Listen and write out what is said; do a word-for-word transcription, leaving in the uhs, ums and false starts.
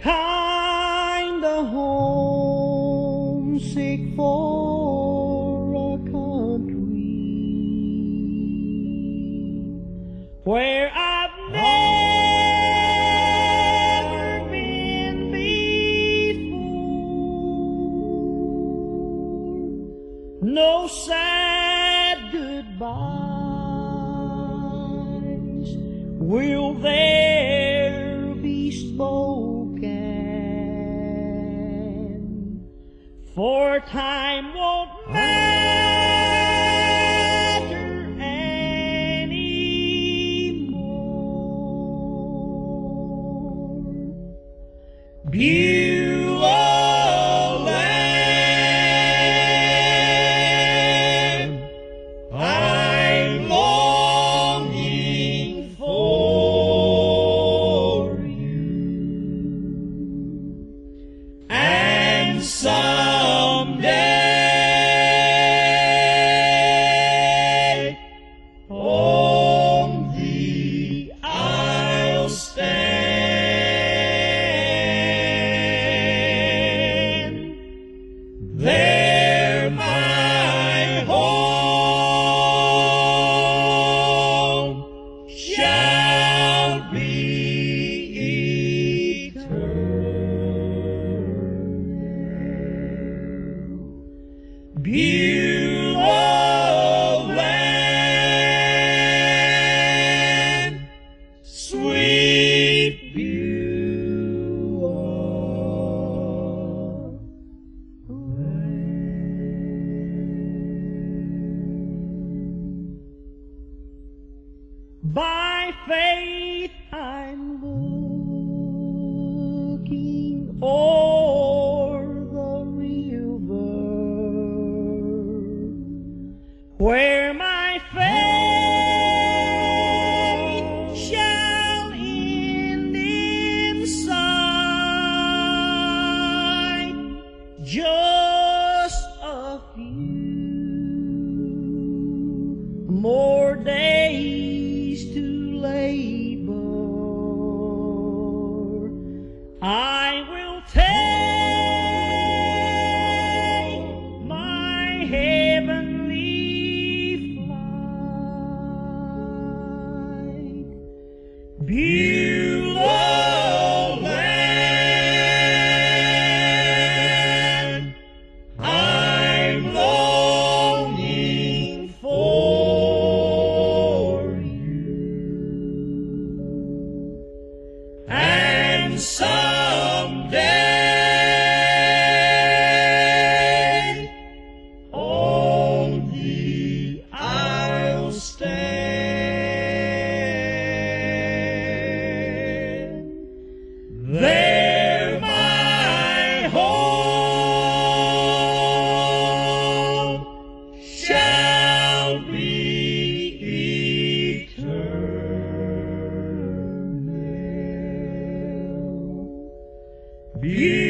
kinda homesick for a country where I've never been before. No sad goodbyes will there be spoken, for time won't matter anymore. Beulah land, I'm longing for you, and someday on thee I'll stand. There my home shall be eternal. Beulah land, sweet Beulah land. By faith I'm looking o'er the river where my faith shall end in sight. Just a few more days to labor, I will take my heavenly flight. Beulah land, I'm longing for you, and someday on thee I'll stand. There my home shall be eternal.